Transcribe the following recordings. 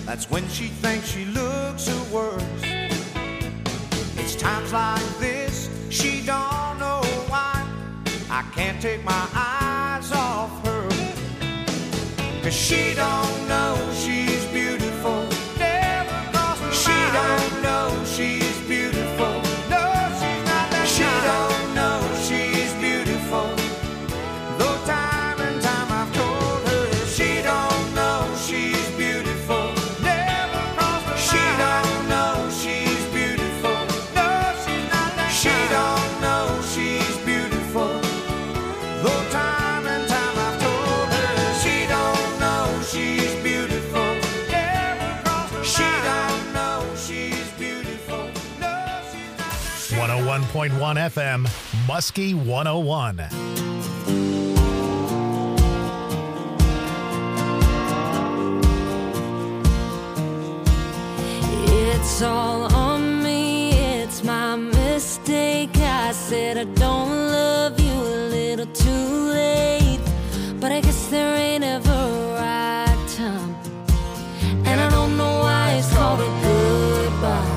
That's when she thinks she looks her worst. It's times like this, she don't know why I can't take my eyes off her. 'Cause she don't know she's beautiful. Never crossed her mind. She don't know she's beautiful. No, she's not that She kind. Don't know she's beautiful. Though time and time I've told her she don't know she's beautiful. Never crossed her mind. She don't know she's beautiful. No, she's not that She kind. Don't know she's beautiful. Though time and time I've told her she don't know she's beautiful. Never crossed her mind. She don't know she's beautiful. No, she's not that 101.1 FM, Muskie 101. It's all on me, it's my mistake. I said I don't love you a little too late, but I guess there ain't ever a right time, and I don't know why it's called a goodbye.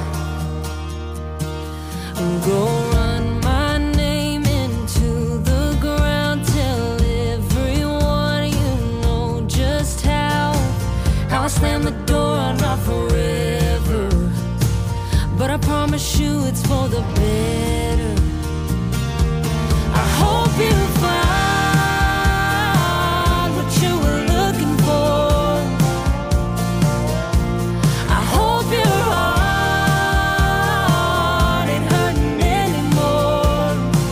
Go run my name into the ground, tell everyone you know just how I slam the door, I'm not forever, but I promise you it's for the better. I hope you find what you were looking for. I hope your heart ain't hurting anymore,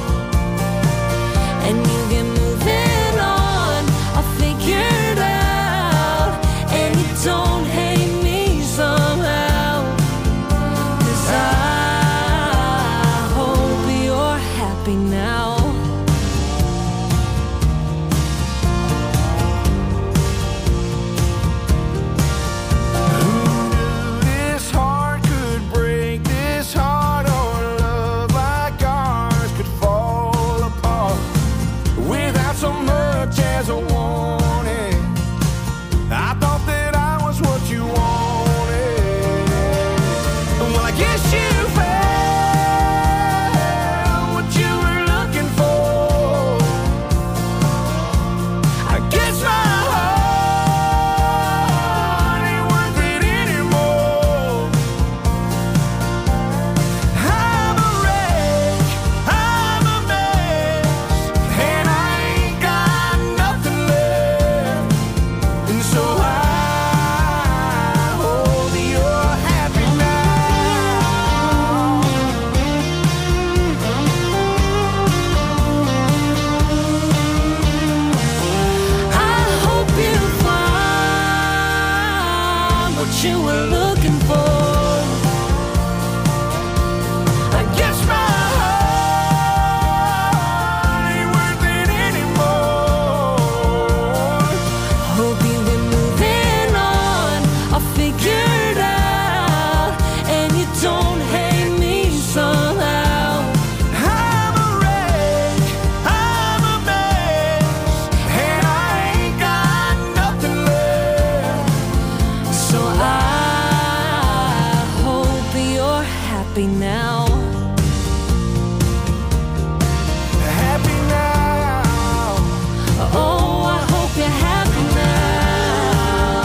and you get moving on. I'll figure it out, and you don't hate me somehow. 'Cause I hope you're happy now. This heart could break, this heart or love like ours could fall apart without so much as a warning. I thought that I was what you wanted. Well, I guess you found what you were looking for. I guess my heart ain't worth it anymore. I'm a wreck, I'm a mess, and I ain't got nothing left. And so I hope you're happy now. I hope you find what you were looking for. I guess my heart ain't worth it anymore. Hope you've been moving on. I'll figure it out, and you don't hate me somehow. I'm a wreck, I'm a mess, and I ain't got nothing left. So I hope you're happy now. Happy now. Oh, I hope you're happy now.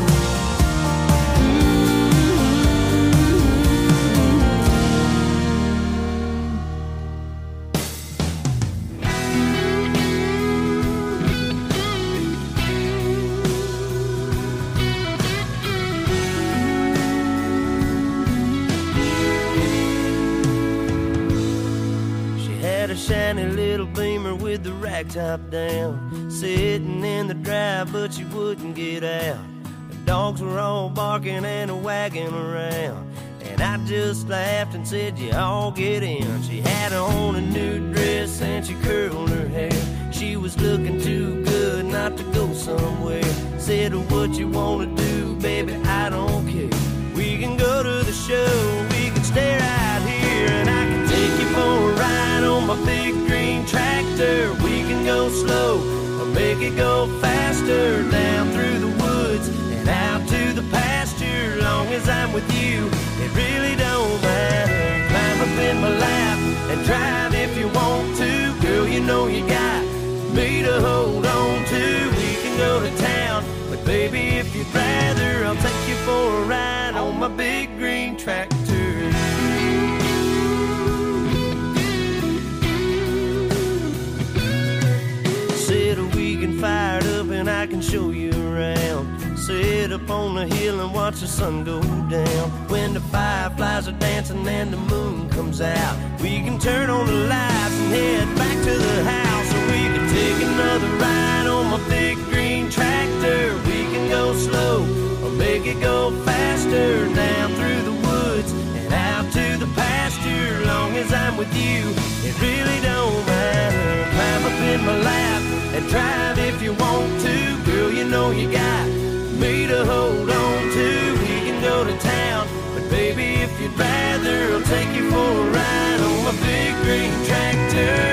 She had a shiny little Beamer with the rack top down, sitting in the drive, but she wouldn't get out. The dogs were all barking and wagging around, and I just laughed and said, "You all get in." She had on a new dress and she curled her hair. She was looking too good not to go somewhere. Said, "What you wanna do, baby, I don't care. We can go to the show, we can stay right here, and I can take you for a ride on my big green tractor. We can go slow or make it go faster, down through the woods and out to the pasture. to hold on to. We can go to town, but baby, if you'd rather, I'll take you for a ride on my big green tractor. Set a weekend fired up and I can show you around. Sit up on the hill and watch the sun go down. When the fireflies are dancing and the moon comes out, we can turn on the lights and head back to the house. Or we can take another ride on my big green tractor. We can go slow or make it go faster, down through the woods and out to the pasture. Long as I'm with you, it really don't matter. Climb up in my lap and drive if you want to. Girl, you know you got me to hold on to. We can go to town, but baby, if you'd rather, I'll take you for a ride on my big green tractor.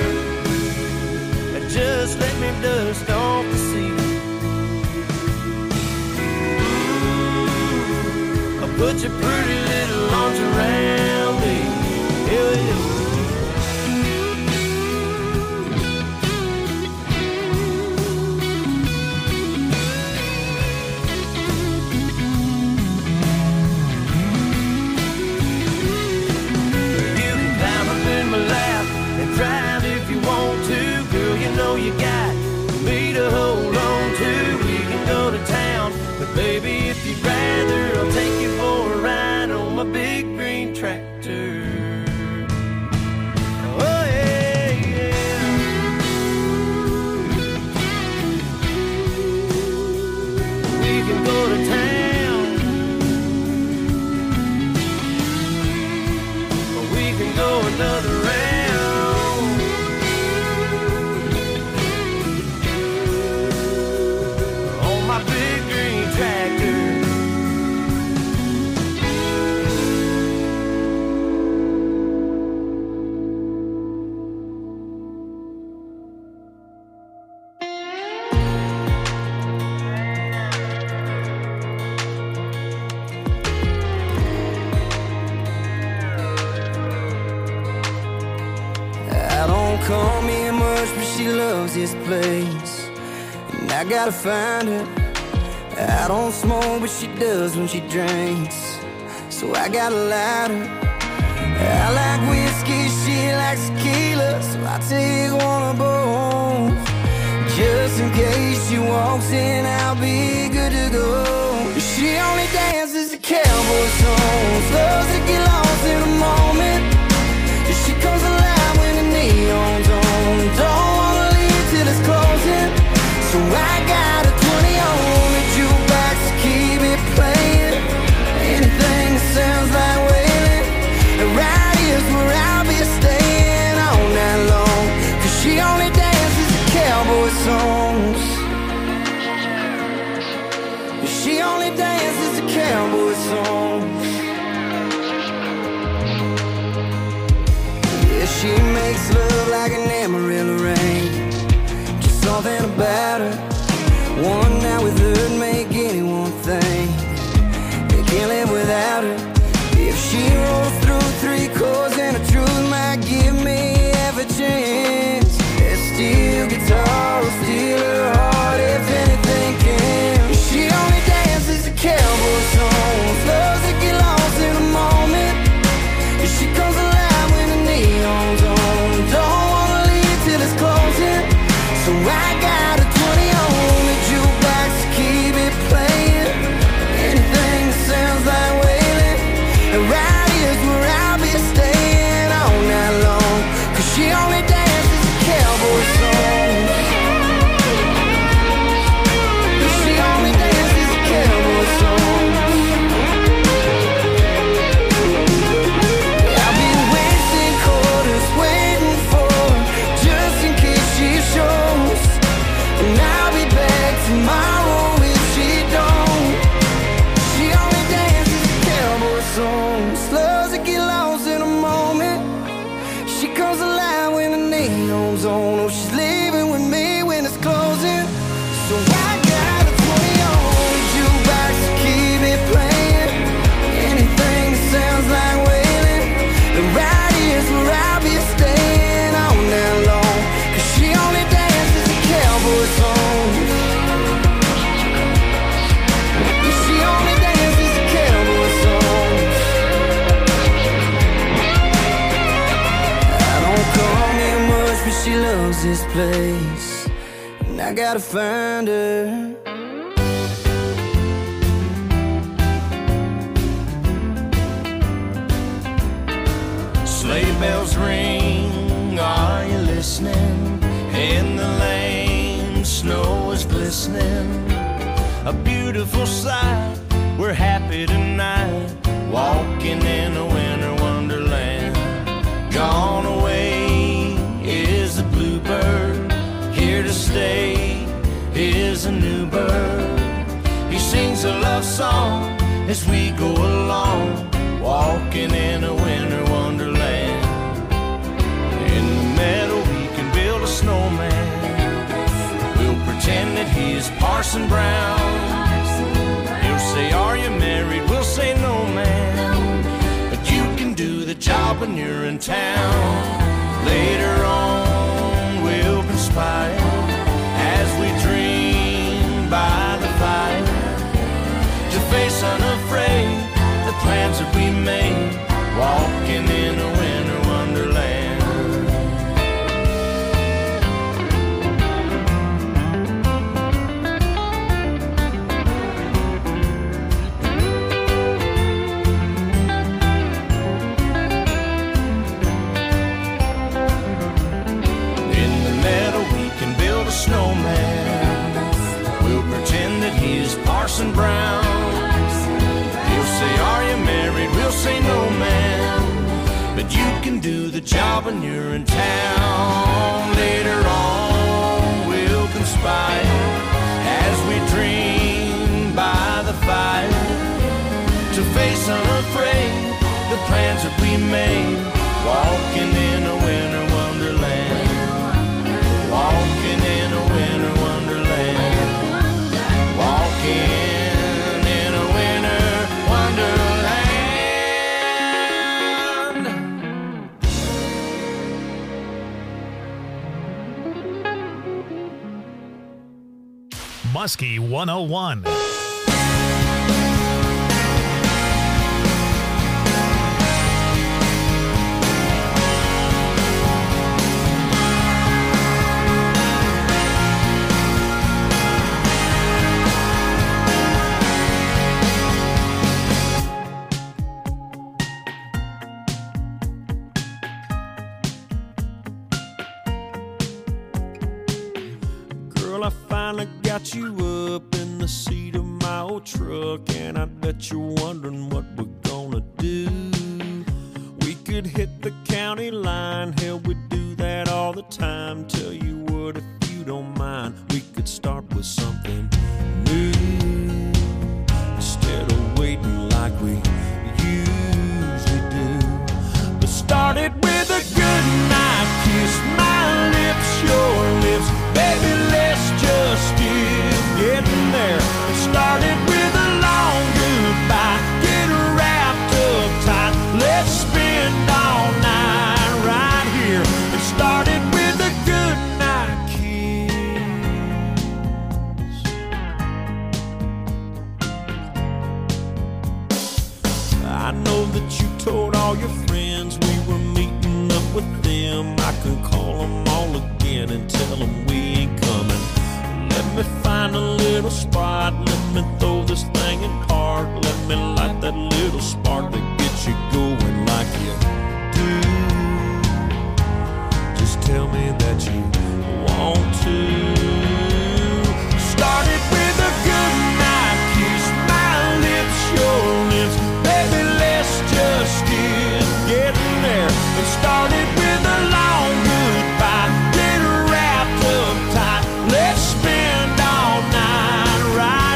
Just let me dust off the seat. I'll put your pretty little arms around me. Yeah. You got me to hold on to. We can go to town, but baby, if you'd rather, I'll take you for a ride on my big green tractor. Oh yeah, yeah. We can go to town, or we can go another round. Call me much, but she loves this place, and I gotta find her. I don't smoke, but she does when she drinks, so I gotta light her. I like whiskey, she likes tequila, so I take one of both. Just in case she walks in, I'll be good to go. She only dances to cowboy songs, loves to get lost in a moment. She comes alive when the neon's on. Don't wanna leave till it's closing, so I got a 20 on the jukebox to keep it playing. Anything that sounds like wailing, right here's where I'll be staying all night long. Cause she only dances to cowboy songs. She only dances to cowboy songs. She makes love like an Amarillo rain. Just something about her. One night with her'd make anyone think they can't live without her. If she rolls through 3 chords and the truth might give me half a chance, that steel guitar will steal her heart if anything can. She only dances to cowboy songs, loves to get lost in the moment. She comes alive when the neon's on. Don't wanna leave till it's closing, so I got a 20 on the jukebox this place, and I gotta find her. Sleigh bells ring, are you listening? In the lane, snow is glistening. A beautiful sight, we're happy tonight, walking in a winter wonderland. Gone away is the bluebird, here to stay is a new bird. He sings a love song as we go along, walking in a winter wonderland. In the meadow we can build a snowman, we'll pretend that he's Parson Brown. He'll say, are you married? We'll say, no, man, but you can do the job when you're in town. Later on we'll conspire as we dream by the fire, to face unafraid the plans that we made, walking in a winter wonderland. Snowman, we'll pretend that he's Parson Brown. He'll say, are you married? We'll say, no, man, but you can do the job when you're in town. Later on we'll conspire as we dream by the fire, to face unafraid the plans that we made, walking in a winter wonderland. Walking in a winter wonderland. Walking in a winter wonderland. Muskie 101. I finally got you up in the seat of my old truck, and I bet you're wondering what we're gonna do. We could hit the county line, hell, we do that all the time. Tell you what, if you don't mind, we could start with something new, instead of waiting like we usually do. But start it with a good night kiss, my lips, your lips, baby, let's just get getting there. Started with a long goodbye, get wrapped up tight, let's spend all night right here. It started with a good night kiss. I know that you told all your friends we were meeting up with them. I can call them all again and tell them we ain't coming. Let me find a little spot, let me throw this thing in park, let me light that little spark that gets you going like you do. Just tell me that you want to. Started with a good night kiss, my lips, your lips, baby, let's just get getting there. It started with a long goodbye, get wrapped up tight, let's spend all night right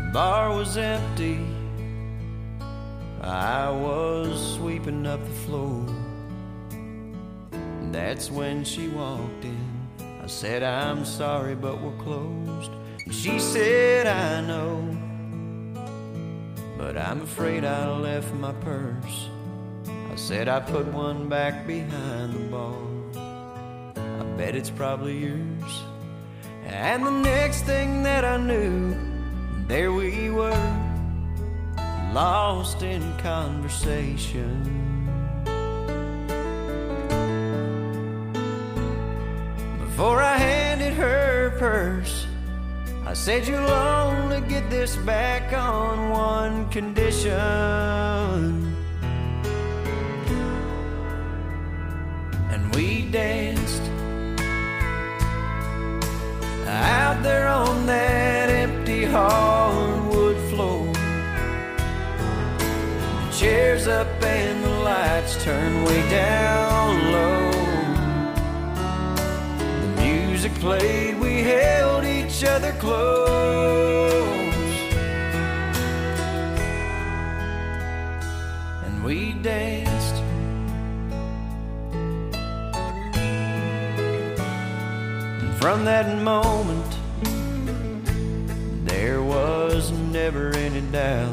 bar was empty. I was sweeping up the floor. That's when she walked in. I said, I'm sorry, but we're closed. And she said, I know, but I'm afraid I left my purse. I said, I put one back behind the bar. I bet it's probably yours. And the next thing that I knew, there we were, lost in conversation. Before I handed her purse, I said, you'll only get this back on one condition. And we danced out there on that empty hardwood floor. The chairs up and the lights turned way down low. The music played, we held each other close. And we danced. From that moment, there was never any doubt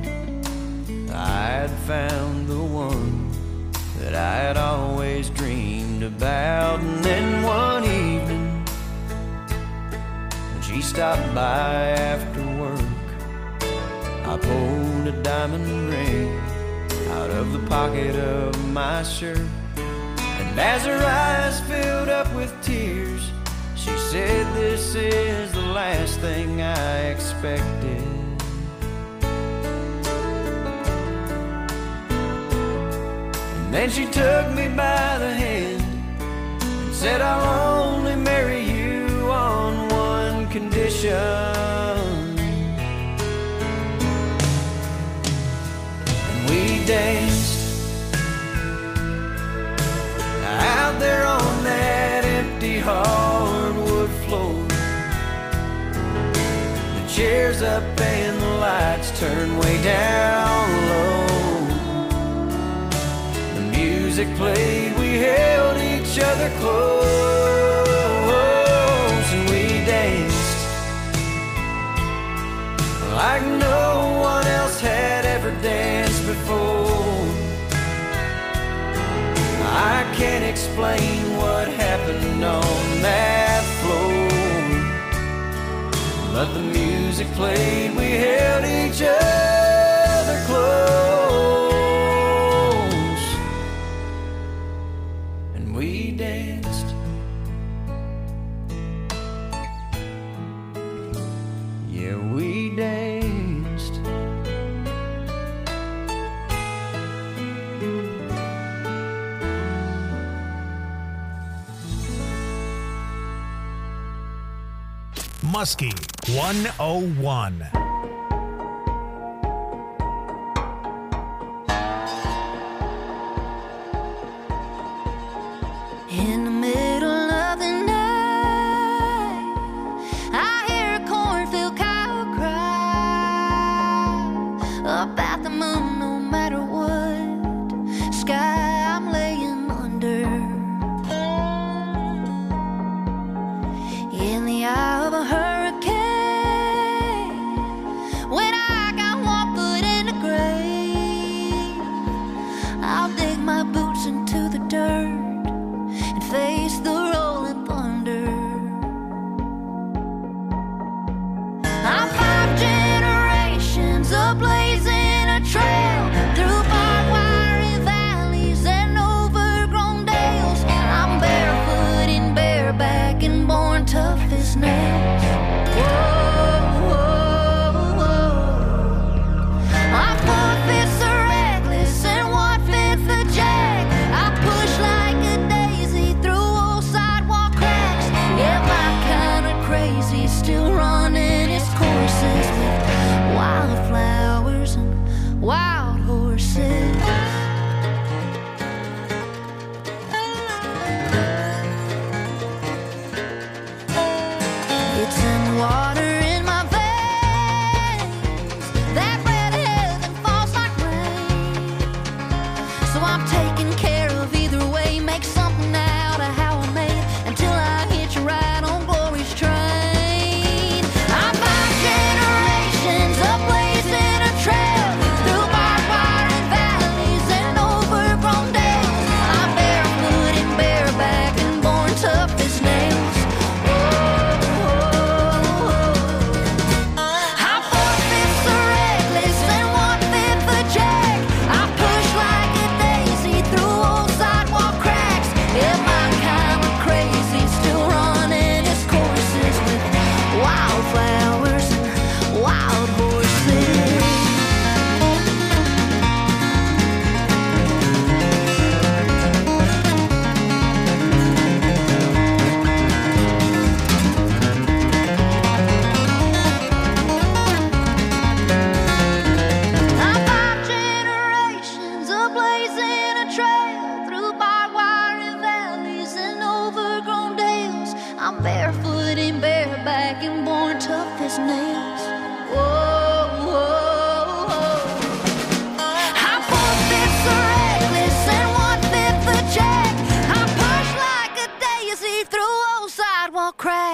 I'd found the one that I had always dreamed about. And then one evening, when she stopped by after work, I pulled a diamond ring out of the pocket of my shirt. And as her eyes filled up with tears, she said, this is the last thing I expected. And then she took me by the hand and said, I'll only marry you on one condition. And we danced out there on that empty hardwood floor. The chairs up and the lights turned way down low. The music played, we held each other close. And we danced like no one else had ever danced before. I can't explain what happened on that floor, but the music played, we held each other close, and we danced. Yeah, we danced. Muskie 101. In the middle of the night, I hear a cornfield cow cry about the moon. No matter what sky I'm laying under, in the eye of a hurricane, when I got one foot in the grave, I'll dig my boots into the dirt and face the rolling thunder. I'm 5 generations of blazing a trail through barbed wire valleys and overgrown dales. I'm barefoot and bareback and born tough as nails. Whoa, whoa, whoa. My 4 fists are reckless and 1/5 a jack. I push like a daisy through old sidewalk cracks. Yeah, my kind of crazy, still running its courses with wildflowers and wild horses. It's in the water in my veins.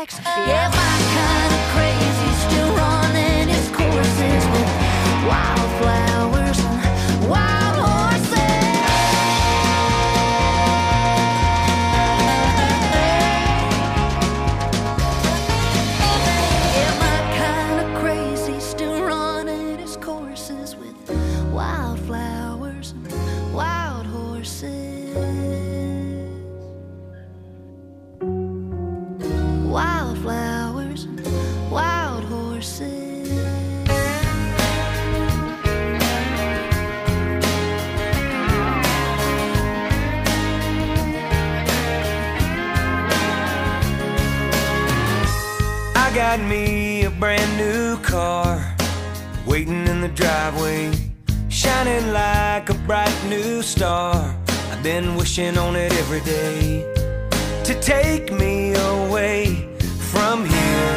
tracks. Yeah, my kind of crazy still running its courses with wildflowers and wild horses. Yeah, my kind of crazy still running its courses with wildflowers and wild horses. Wildflowers and wild horses. I got me a brand new car waiting in the driveway, shining like a bright new star. I've been wishing on it every day to take me away from here.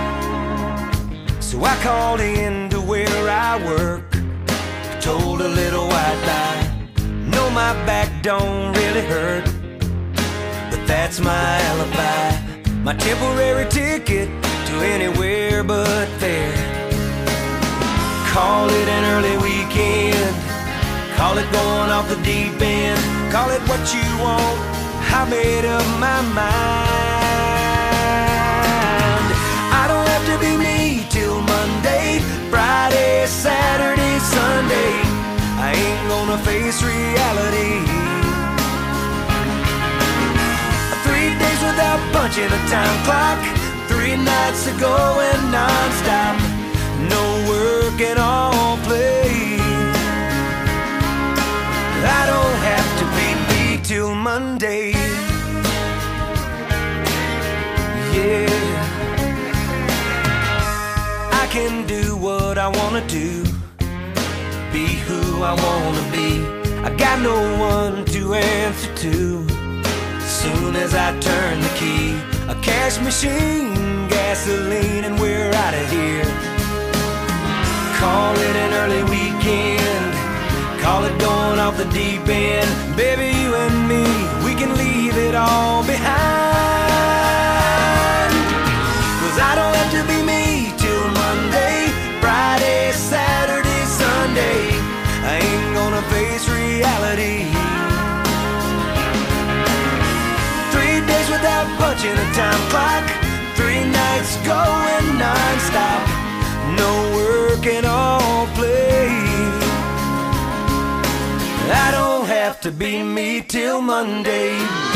So I called in to where I work, told a little white lie. No, my back don't really hurt, but that's my alibi, my temporary ticket to anywhere but there. Call it an early weekend, call it going off the deep end, call it what you want, I made up my mind. I don't have to be me till Monday, Friday, Saturday, Sunday. I ain't gonna face reality. 3 days without punching a time clock, 3 nights of going non-stop, no work and all play. I don't have to be me till Monday. Yeah, I can do what I wanna do, be who I wanna be. I got no one to answer to. Soon as I turn the key, a cash machine, gasoline, and we're out of here. Call it an early weekend, call it going off the deep end. Baby, you and me, we can leave it all behind. 'Cause I don't have to be me till Monday, Friday, Saturday, Sunday. I ain't gonna face reality. 3 days without punching a time clock, 3 nights going non-stop, no work and all play. I don't have to be me till Monday.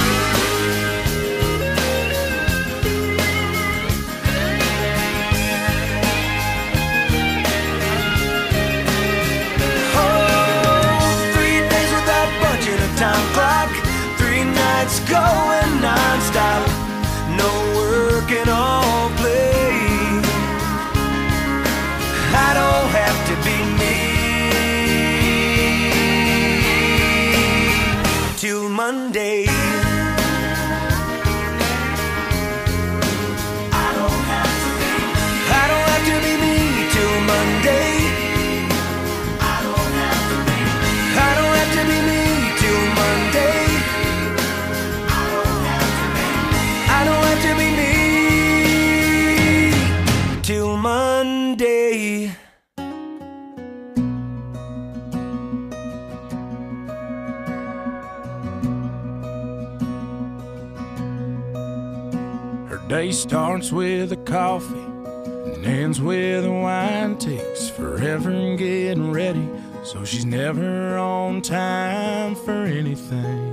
Oh, 3 days without punching a time clock, 3 nights going non-stop, no work and all play. I don't have to be me till Monday. I don't have to be me till Monday. I don't have to be me till Monday. I don't have to be me till Monday. Day starts with a coffee and ends with a wine. Takes forever getting ready, so she's never on time for anything.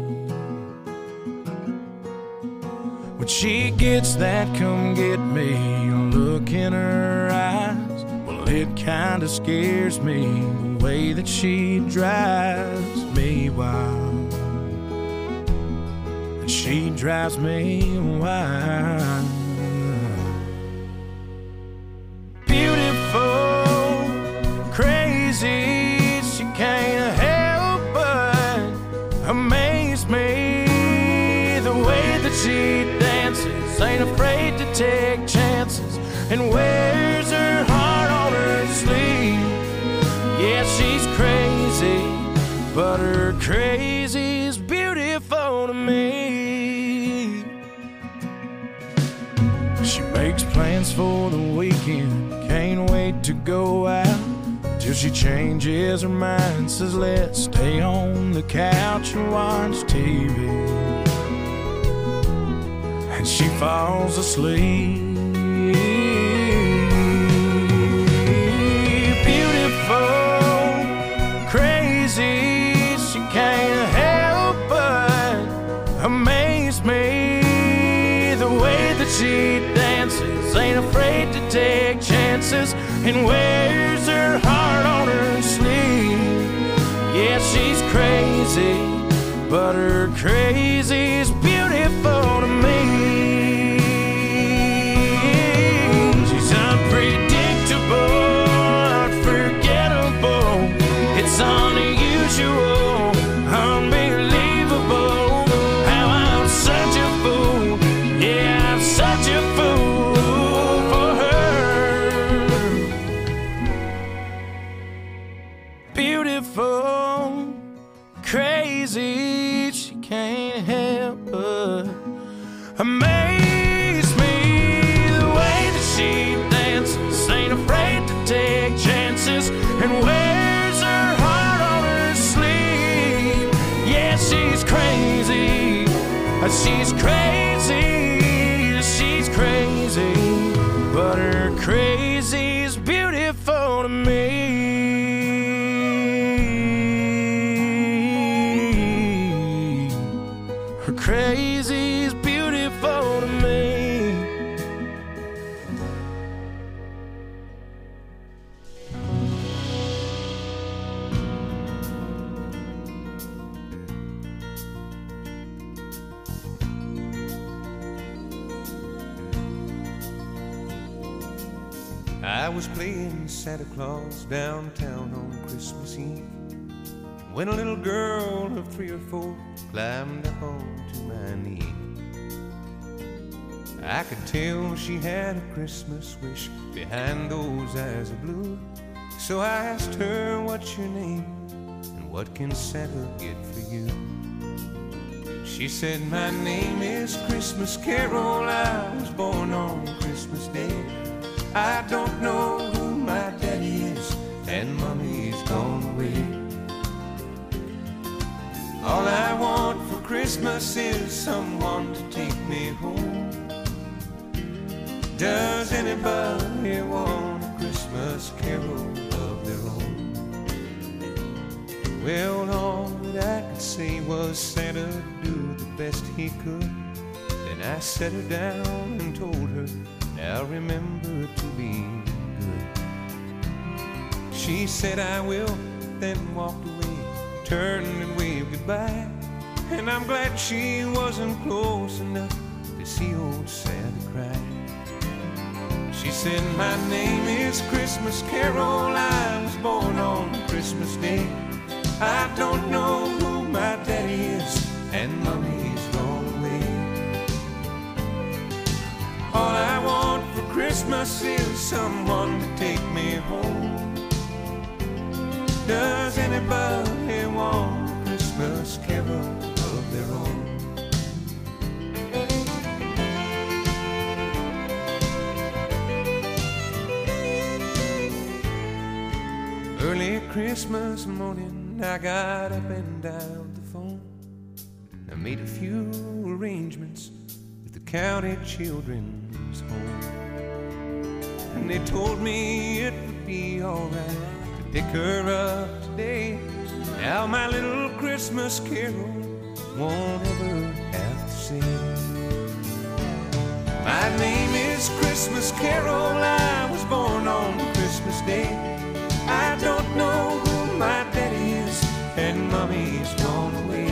When she gets that come get me look in her eyes, well, it kinda scares me the way that she drives me wild. And she drives me wild. Beautiful, crazy, she can't help but amaze me. The way that she dances, ain't afraid to take chances, and wears her heart on her sleeve. Yeah, she's crazy, but her crazy's beautiful to me. She Makes plans for the weekend, can't wait to go out. Till she changes her mind, says let's stay on the couch and watch TV. And she falls asleep. Beautiful, crazy, she can't help but amaze me. The way that she dances, ain't afraid to take chances, and wears her heart on her sleeve. Yeah, she's crazy, but her crazy's beautiful to me. She's unpredictable, unforgettable. It's unusual, unbelievable. How I'm such a fool, yeah, I'm such a fool for her. Beautiful, crazy, she can't help but amaze me. The way that she dances, ain't afraid to take chances, and wears her heart on her sleeve. Yeah, she's crazy, she's crazy, she's crazy, but her crazy's beautiful to me. Her crazy's beautiful to me. I was playing Santa Claus downtown on Christmas Eve when a little girl of 3 or 4 climbed up onto my knee. I could tell she had a Christmas wish behind those eyes of blue. So I asked her, what's your name and what can Santa get for you? She said, my name is Christmas Carol, I was born on Christmas Day. I don't know who my daddy is, and mommy's gone away. All I want for Christmas is someone to take me home. Does anybody want a Christmas carol of their own? Well, all that I could say was Santa do the best he could. Then I set her down and told her, now remember to be good. She said I will, then walked away, turned and waved goodbye. And I'm glad she wasn't close enough to see old Santa cry. She said, my name is Christmas Carol, I was born on Christmas Day. I don't know who my daddy is, and mommy's gone away. All I want for Christmas is someone to take me home. Does anybody want a Christmas carol of their own? Early Christmas morning, I got up and dialed the phone. I made a few arrangements with the county children's home, and they told me it would be alright to pick her up today. Now my little Christmas carol won't ever have to sing. My name is Christmas Carol, I was born on Christmas Day. I don't know who my daddy is, and mommy's gone away.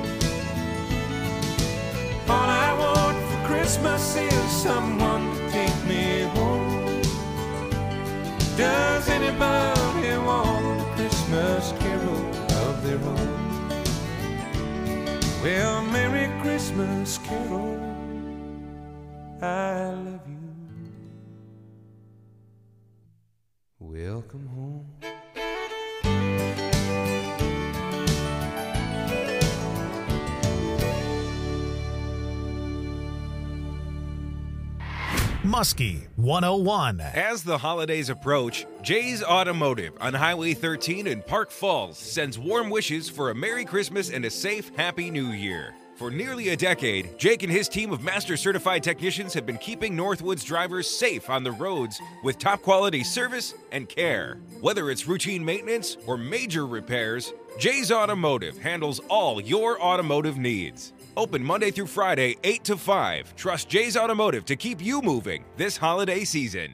All I want for Christmas is someone to take me home. Does anybody want a Christmas carol of their own? Well, Merry Christmas, Carol, I love you. Welcome home. Muskie 101. As the holidays approach, Jay's Automotive on Highway 13 in Park Falls sends warm wishes for a Merry Christmas and a safe, Happy New Year. For nearly a decade, Jake and his team of master certified technicians have been keeping Northwoods drivers safe on the roads with top quality service and care. Whether it's routine maintenance or major repairs, Jay's Automotive handles all your automotive needs. Open Monday through Friday, 8 to 5. Trust Jay's Automotive to keep you moving this holiday season.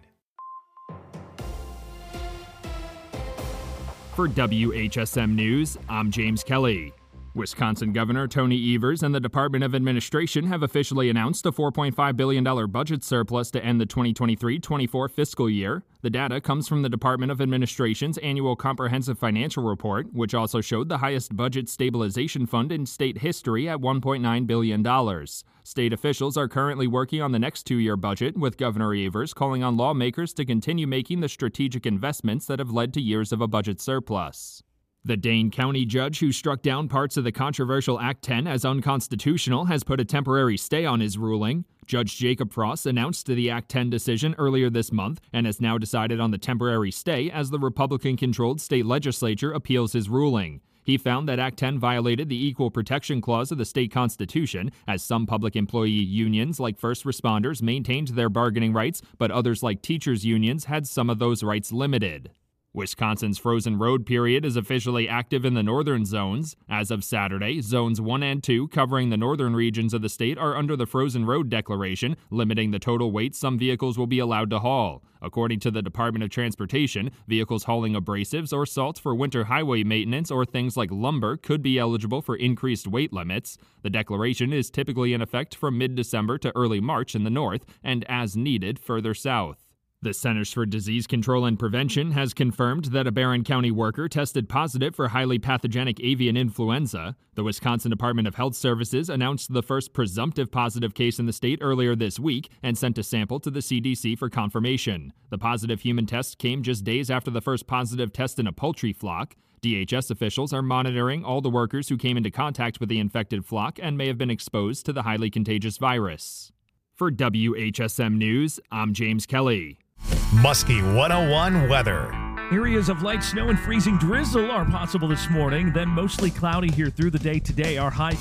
For WHSM News, I'm James Kelly. Wisconsin Governor Tony Evers and the Department of Administration have officially announced a $4.5 billion budget surplus to end the 2023-24 fiscal year. The data comes from the Department of Administration's annual comprehensive financial report, which also showed the highest budget stabilization fund in state history at $1.9 billion. State officials are currently working on the next two-year budget, with Governor Evers calling on lawmakers to continue making the strategic investments that have led to years of a budget surplus. The Dane County judge who struck down parts of the controversial Act 10 as unconstitutional has put a temporary stay on his ruling. Judge Jacob Frost announced the Act 10 decision earlier this month and has now decided on the temporary stay as the Republican-controlled state legislature appeals his ruling. He found that Act 10 violated the Equal Protection Clause of the state constitution, as some public employee unions like first responders maintained their bargaining rights, but others like teachers' unions had some of those rights limited. Wisconsin's frozen road period is officially active in the northern zones. As of Saturday, zones 1 and 2 covering the northern regions of the state are under the frozen road declaration, limiting the total weight some vehicles will be allowed to haul. According to the Department of Transportation, vehicles hauling abrasives or salt for winter highway maintenance or things like lumber could be eligible for increased weight limits. The declaration is typically in effect from mid-December to early March in the north and as needed further south. The Centers for Disease Control and Prevention has confirmed that a Barron County worker tested positive for highly pathogenic avian influenza. The Wisconsin Department of Health Services announced the first presumptive positive case in the state earlier this week and sent a sample to the CDC for confirmation. The positive human test came just days after the first positive test in a poultry flock. DHS officials are monitoring all the workers who came into contact with the infected flock and may have been exposed to the highly contagious virus. For WHSM News, I'm James Kelly. Muskie 101 weather. Areas of light snow and freezing drizzle are possible this morning, then mostly cloudy here through the day today. Our high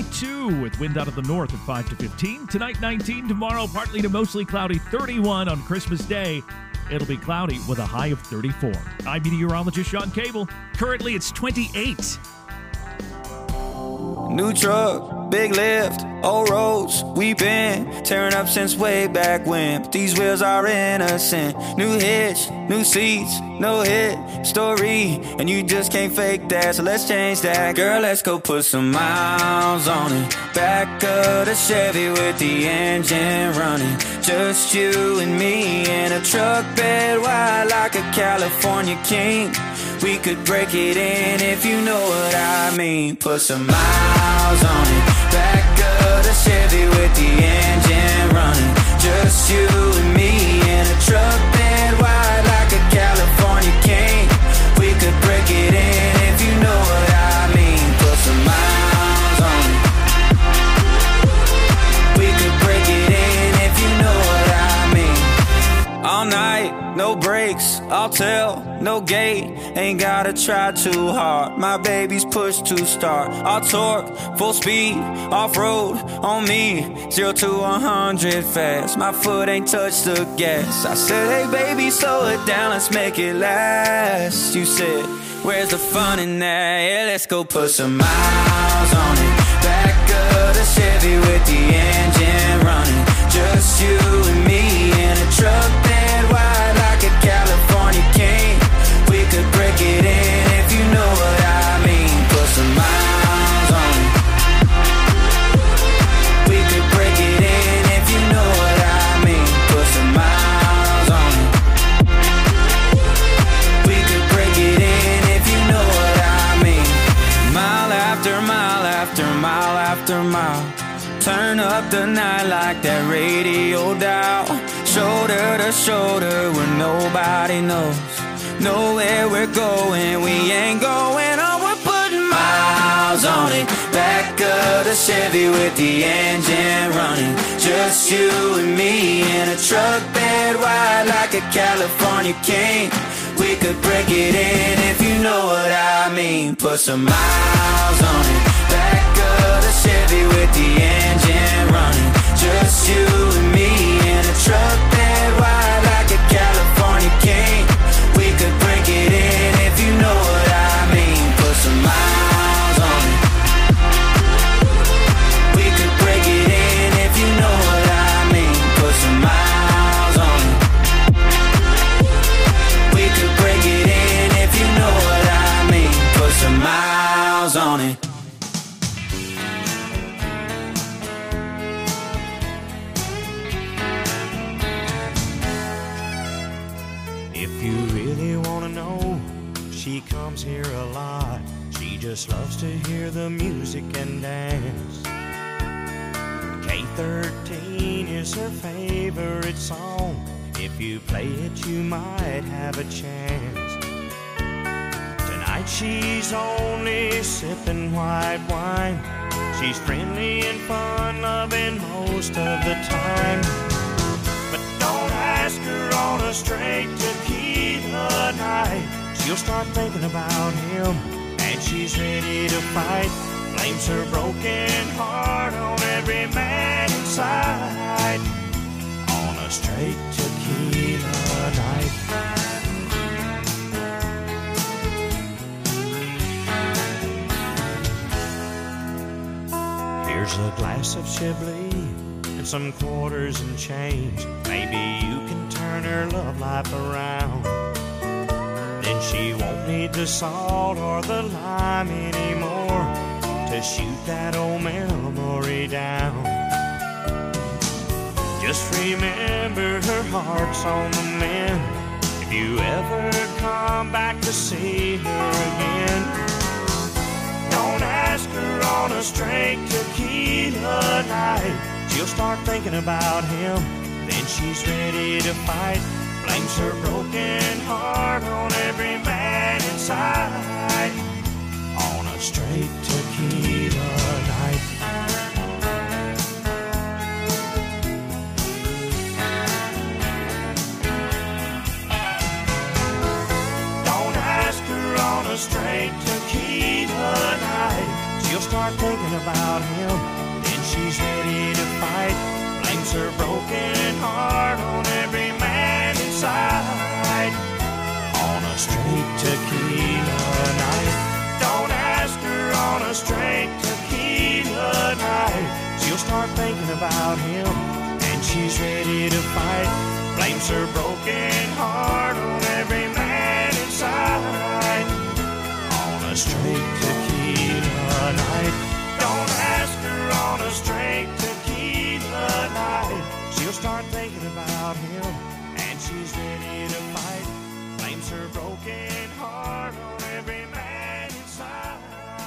32 with wind out of the north at 5 to 15. Tonight 19, tomorrow partly to mostly cloudy 31 on Christmas Day. It'll be cloudy with a high of 34. I'm meteorologist Sean Cable. Currently it's 28. New truck, big lift, old roads, we been tearing up since way back when. But these wheels are innocent. New hitch, new seats, no hit story, and you just can't fake that, so let's change that. Girl, let's go put some miles on it. Back of the Chevy with the engine running. Just you and me in a truck bed wide like a California king. We could break it in if you know what I mean. Put some miles on it. Back of the Chevy with the engine running. Just you and me in a truck bed wide like a California king. We could break it in if you know what I mean. Put some miles on it. We could break it in if you know what I mean. All night, no brakes, I'll tell, no gate. Ain't gotta try too hard. My baby's push to start. All torque, full speed, off-road on me. 0 to 100 fast. My foot ain't touched the gas. I said, hey baby, slow it down, let's make it last. You said, where's the fun in that? Yeah, let's go put some miles on it. Back of the Chevy with the engine running. Just you and me in a truck bed wide like a California king. We could break it in if you know what I mean. Put some miles on it. We could break it in if you know what I mean. Put some miles on it. We could break it in if you know what I mean. Mile after mile after mile after mile. Turn up the night like that radio dial. Shoulder to shoulder where nobody knows. Know where we're going, we ain't going on. We're putting miles miles on it. Back of the Chevy with the engine running. Just you and me in a truck bed wide like a California king. We could break it in if you know what I mean. Put some miles on it. Back of the Chevy with the engine running. Just you and me in a truck bed wide like a California king. We could break it in if you know what I mean. Put some miles on it. We could break it in if you know what I mean. Put some miles on it. We could break it in if you know what I mean. Put some miles on it. If you really wanna know, she comes here a lot. She just loves to hear the music and dance. K13 is her favorite song. If you play it, you might have a chance. Tonight she's only sipping white wine. She's friendly and fun-loving most of the time. But don't ask her on a straight tequila night. She'll start thinking about him, and she's ready to fight. Blames her broken heart on every man inside. On a straight tequila night. Here's a glass of Chablis and some quarters and change. Maybe you can turn her love life around. Then she won't need the salt or the lime anymore to shoot that old memory down. Just remember her heart's on the mend. If you ever come back to see her again, don't ask her on a straight tequila night. She'll start thinking about him, then she's ready to fight. Blames her broken heart on every man inside. On a straight tequila night. Don't ask her on a straight tequila night. She'll start thinking about him, then she's ready to fight. Blames her broken heart on every man inside. On a straight tequila night. Don't ask her on a straight tequila night. She'll start thinking about him, and she's ready to fight. Blames her broken heart on every man inside. On a straight tequila night. Don't ask her on a straight tequila night. She'll start thinking about him, and she's ready to fight. Blames her broken heart on every man inside.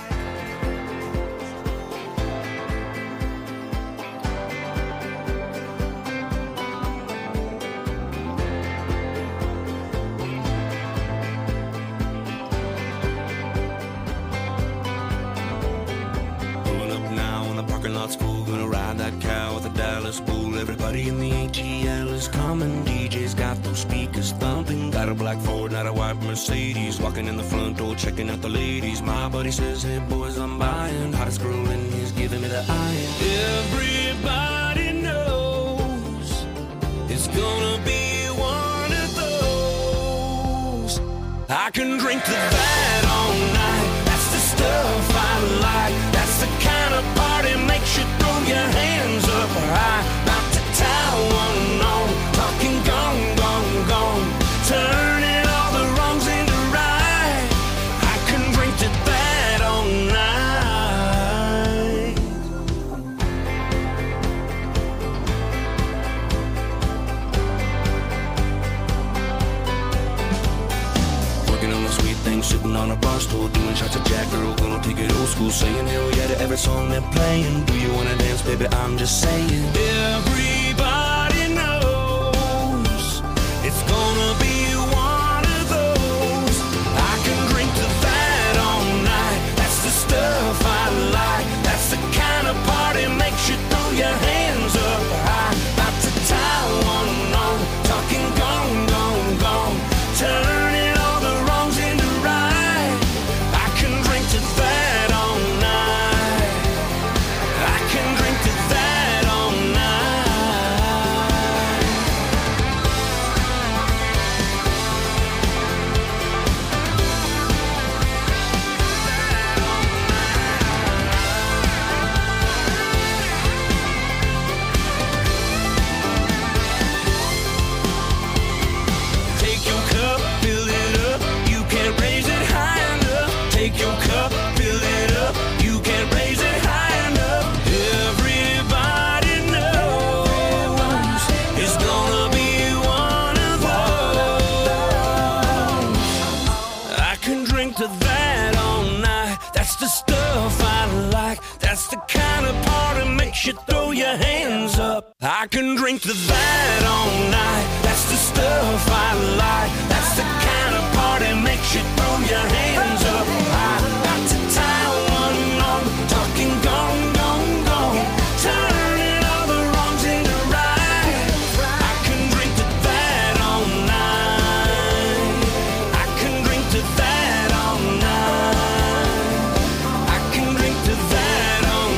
Pulling up now in the parking lot's cool. Gonna ride that cow with a Dallas bull. Everybody in the ATL is coming. DJ's got those speakers thumping. Got a black Ford, not a white Mercedes. Walking in the front door, checking out the ladies. My buddy says, hey boys, I'm buying. Hottest girl in he's giving me the iron. Everybody knows it's gonna be one of those. I can drink to that all night. That's the stuff I like. That's the kind of party makes you throw your hands up high. About to tie one on, talking gone, gone, gone. Turning all the wrongs into right. I can drink to that all night. Working on a sweet thing, sitting on a bar stool, doing shots of Jack, girl, gonna take it old school, saying hell yeah to every song they're playing. Do you wanna dance, baby? I'm just saying. Everybody knows it's gonna be one of those. I can drink to that all night. That's the stuff I I can drink to that all night. That's the stuff I like. That's the kind of party makes you throw your hands up high. Got to tie one on, talking gone, gone, gone. Turning all the wrongs into right. I can drink to that all night. I can drink to that all night. I can drink to that all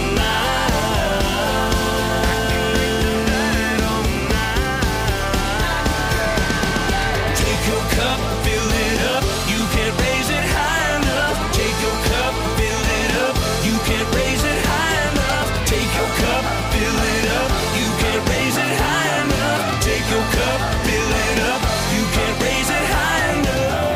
night. Take your cup, fill it up. You can't raise it high enough. Take your cup, fill it up. You can't raise it high enough. Take your cup, fill it up. You can't raise it high enough. Take your cup, fill it up. You can't raise it high enough.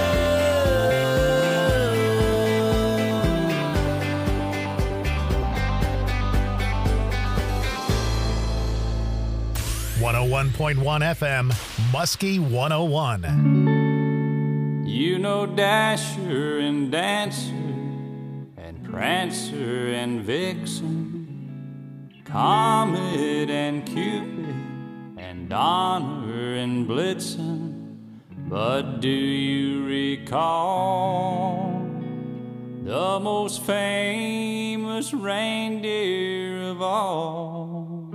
101.1 FM, Muskie 101. You know Dasher and Dancer and Prancer and Vixen, Comet and Cupid and Donner and Blitzen. But do you recall the most famous reindeer of all?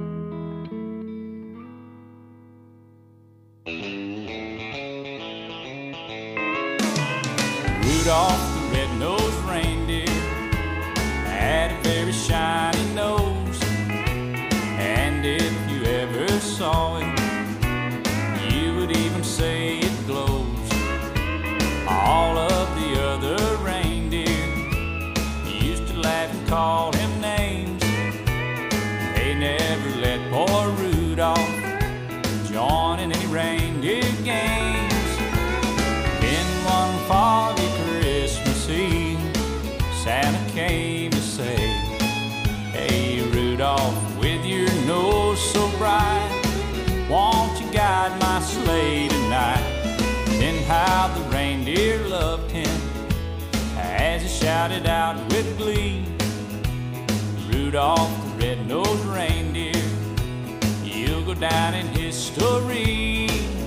Rudolph the red-nosed reindeer had a very shiny nose, and if you ever saw it, you would even say it glows. All of the other reindeer used to laugh and call him names. They never let poor Rudolph join in any reindeer games. In one foggy Christmas Eve, Santa came to say, hey Rudolph, with your nose so bright, won't you guide my sleigh tonight? Then how the reindeer loved him as he shouted out with glee, Rudolph the red-nosed reindeer, you'll go down in history.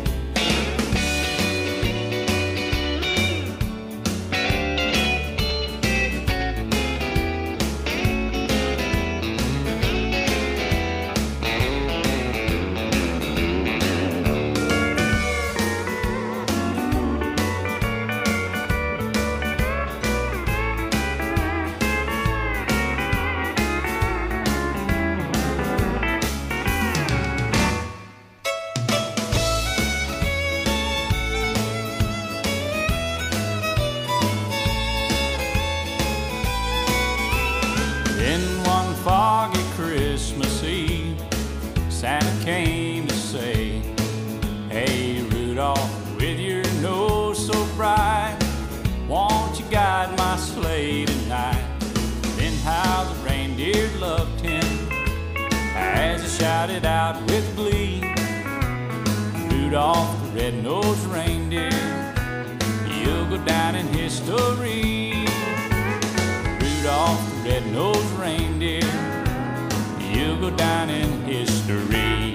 Came to say, hey Rudolph, with your nose so bright, won't you guide my sleigh tonight? Then how the reindeer loved him as he shouted out with glee, Rudolph the red-nosed reindeer, you'll go down in history. Rudolph the red-nosed reindeer, you'll go down in history.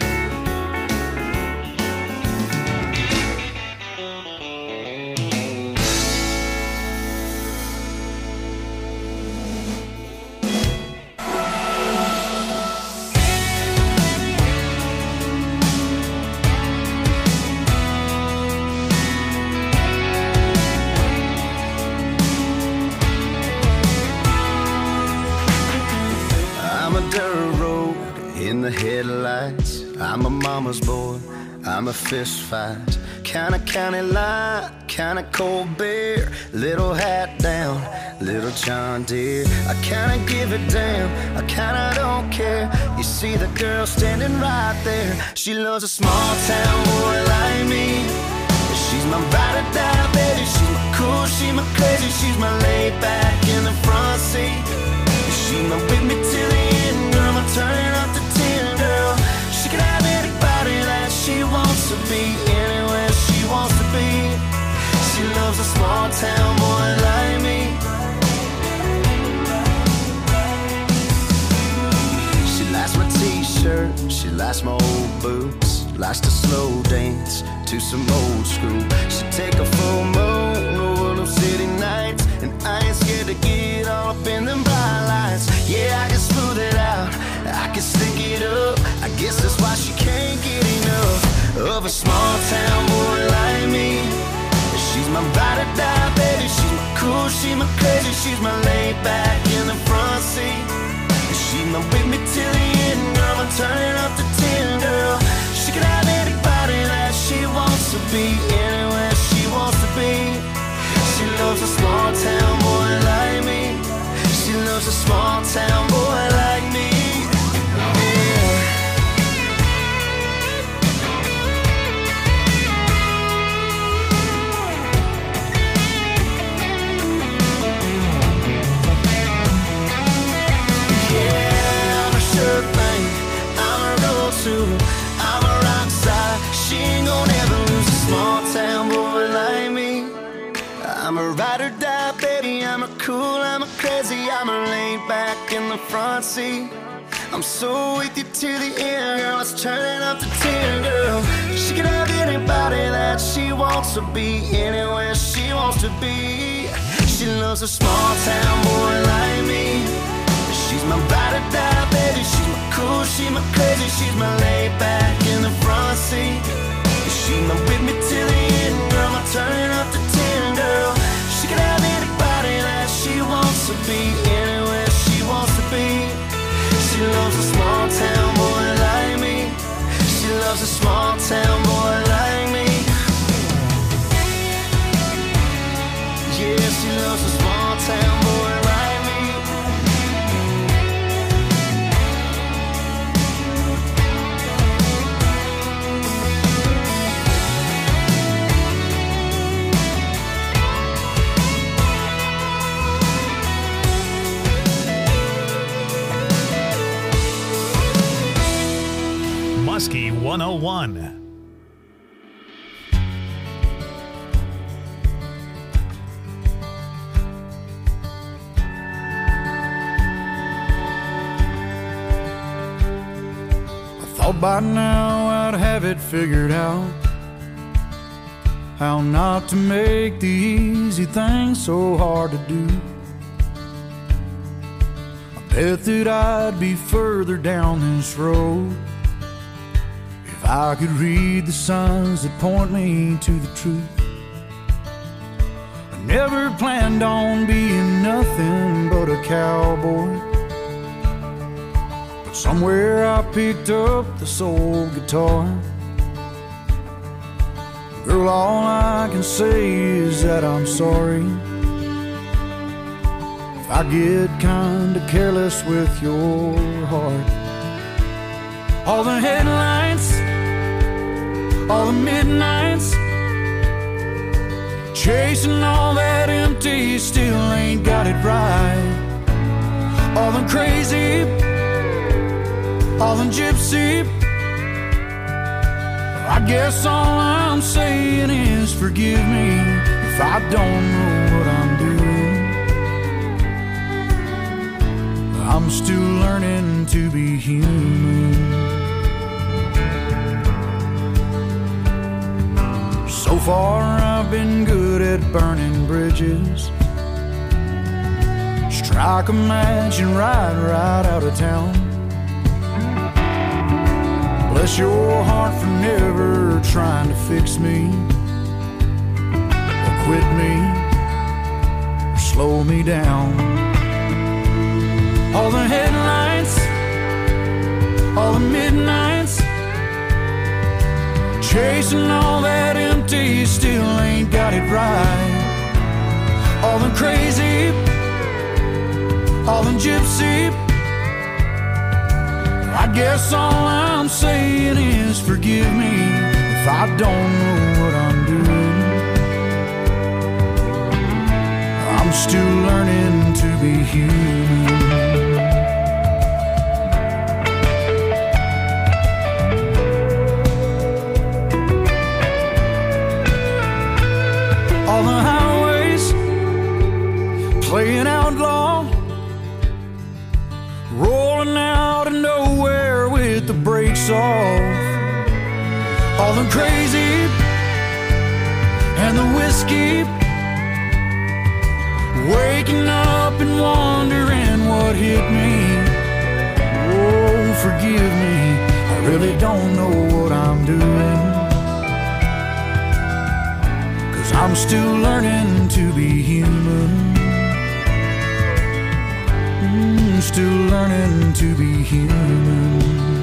In the headlights, I'm a mama's boy, I'm a fist fight, kinda county line, kinda cold beer, little hat down, little John Deere. I kinda give a damn, I kinda don't care. You see the girl standing right there, she loves a small town boy like me. She's my ride or die, baby, she's my cool, she's my crazy, she's my laid back in the front seat. She's my with me till the end, girl, my turn up to 10, girl. She can have anybody that she wants to be, anywhere she wants to be. She loves a small town boy like me. She likes my t-shirt, she likes my old likes to slow dance to some old school. She'd take a full moon over those city nights, and I ain't scared to get all up in them bright lights. Yeah, I can smooth it out, I can stick it up. I guess that's why she can't get enough of a small town boy like me. She's my ride or die, baby. She's my cool, she's my crazy, she's my laid back in the front seat. She's my with me till the end, girl. I'm turning up to 10, girl. She can have anybody that she wants to be, anywhere she wants to be. She loves a small town boy like me. She loves a small town boy like me. I'm a rock star. She ain't gonna ever lose a small town boy like me. I'm a ride or die, baby. I'm a cool, I'm a crazy, I'm a laid back in the front seat. I'm so with you to the end, girl. Let's turn it up to 10, girl. She can have anybody that she wants to be, anywhere she wants to be. She loves a small town boy like me. She's my ride or die, baby. She's my cool, she's my crazy, she's my laid back in the front seat. She's my with me till the end, girl. I'm turning up to 10, girl. She can have anybody that she wants to be, anywhere she wants to be. She loves a small town boy like me. She loves a small town boy like me. Yeah, she loves a small town boy like me. Muskie 101. Thought by now I'd have it figured out, how not to make the easy things so hard to do. I bet that I'd be further down this road if I could read the signs that point me to the truth. I never planned on being nothing but a cowboy, but somewhere I picked up the soul guitar. Girl, all I can say is that I'm sorry if I get kinda careless with your heart. All the headlights, all the midnights, chasing all that empty, still ain't got it right. All the crazy, all the gypsy, I guess all I'm saying is forgive me if I don't know what I'm doing. I'm still learning to be human. So far I've been good at burning bridges, strike a match and ride right out of town. Bless your heart for never trying to fix me, or quit me, or slow me down. All the headlights, all the midnights, chasing all that empty, still ain't got it right. All the crazy, all the gypsy, I guess all I'm saying is forgive me if I don't know what I'm doing. I'm still learning to be human. All the highways playing outlaw, rolling out of nowhere with the brakes off. all the crazy and the whiskey, waking up and wondering what hit me. Oh, forgive me, I really don't know what I'm doing, 'cause I'm still learning to be human. Still learning to be human.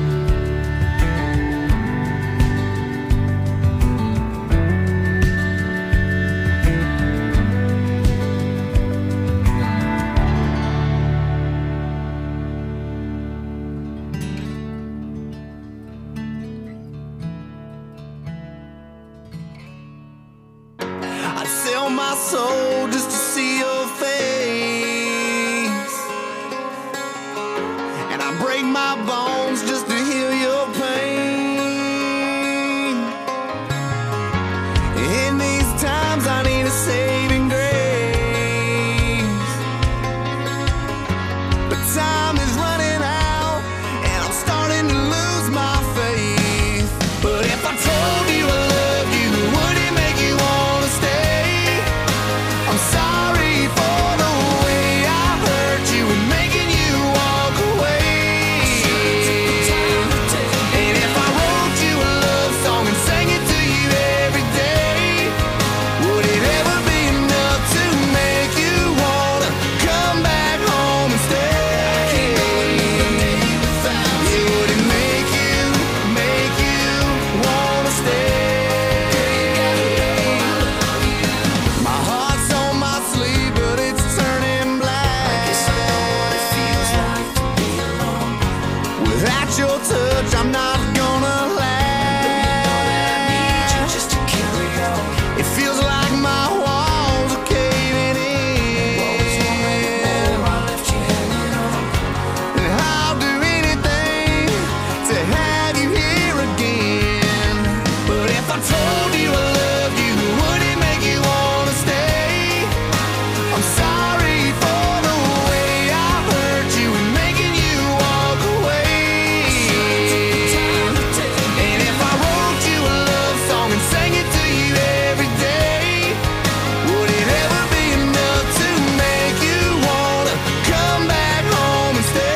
I'd sell my soul just to see your face, and I break my bones just to heal your pain. In these times I need a saving grace, but time is running out and I'm starting to lose my faith. But if I told you I loved you, would it make you wanna stay? I'm sorry for the way I hurt you and making you walk away. And if I wrote you a love song and sang it to you every day, would it ever be enough to make you wanna come back home and stay? Would it make you wanna stay? My heart's on my sleeve, but it's turning black. I know what it feels like to be alone. Without your touch, I'm not gonna last. I need you just to carry on. It feels like my walls are caving in. I left you hanging on. And I'll do anything to have you here again. But if I told you I loved you, would it make you wanna stay? I'm sorry for the way I hurt you and making you walk away. And if I wrote you a love song and sang it to you every day, would it ever be enough to make you wanna come back home and stay?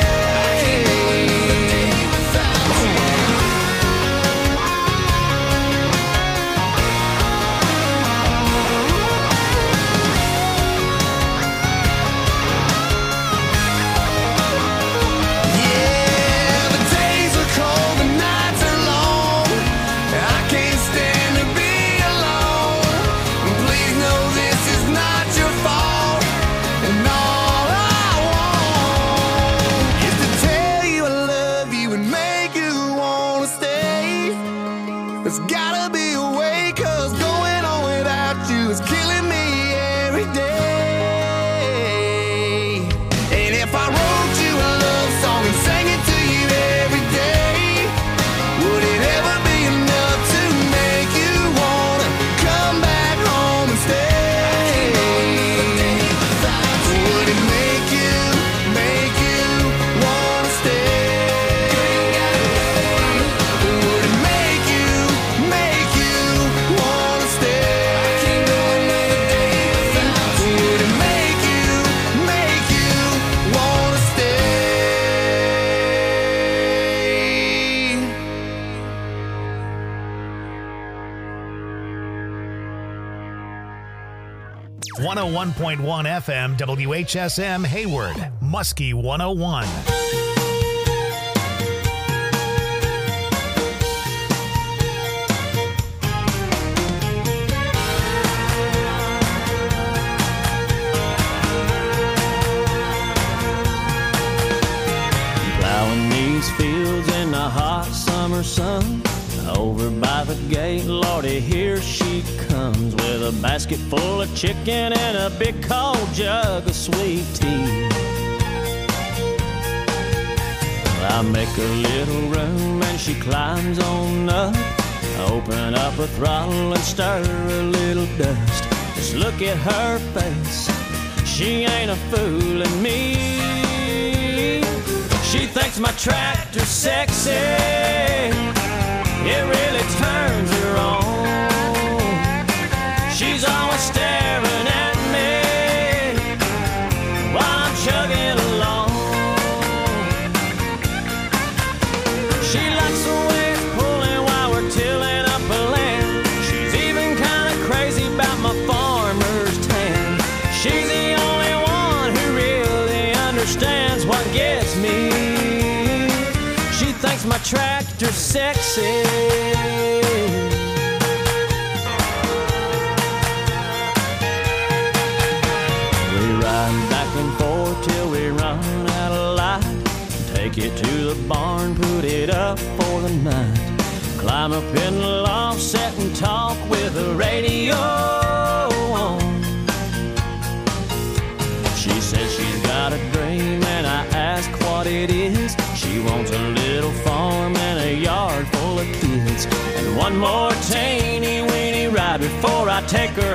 Yeah, the days are cold, the nights are long. I can't stand to be alone. Please know this is not your fault. And all I want is to tell you I love you and make you wanna stay. There's gotta be a way, 'cause going on without you is killing me every day. And if I wrote you a love song and sang it to you every day, would it ever be enough to make you wanna come back home and stay? Would it make you wanna stay? Would it make you wanna stay? Would it make you wanna stay? 101.1 FM WHSM Hayward, Muskie 101. Plowing these fields in the hot summer sun. Over by the gate, Lordy, here she comes with a basket full of chicken and a big cold jug of sweet tea. Well, I make a little room and she climbs on up. Open up a throttle and stir a little dust. Just look at her face, she ain't a fooling me. She thinks my tractor's sexy, it really turns her on. She's always staring at me while I'm chugging along. She likes the way it's pulling while we're tilling up a land. She's even kind of crazy about my farmer's tan. She's the only one who really understands what gets me. She thinks my tractor's sexy. We ride back and forth till we run out of light. Take it to the barn, put it up for the night. Climb up in the loft, sit and talk with the radio on. She says she's got a dream and I ask what it is. She wants a little farm and a yard full of kids, and one more teeny weeny ride before I take her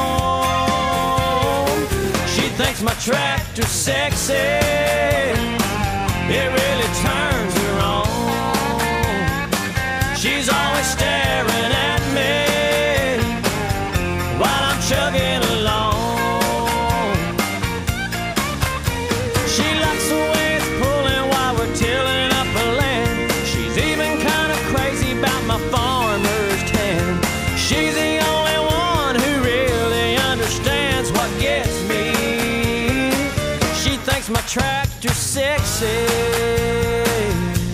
home. She thinks my tractor's sexy, it really turns her on. She's always staring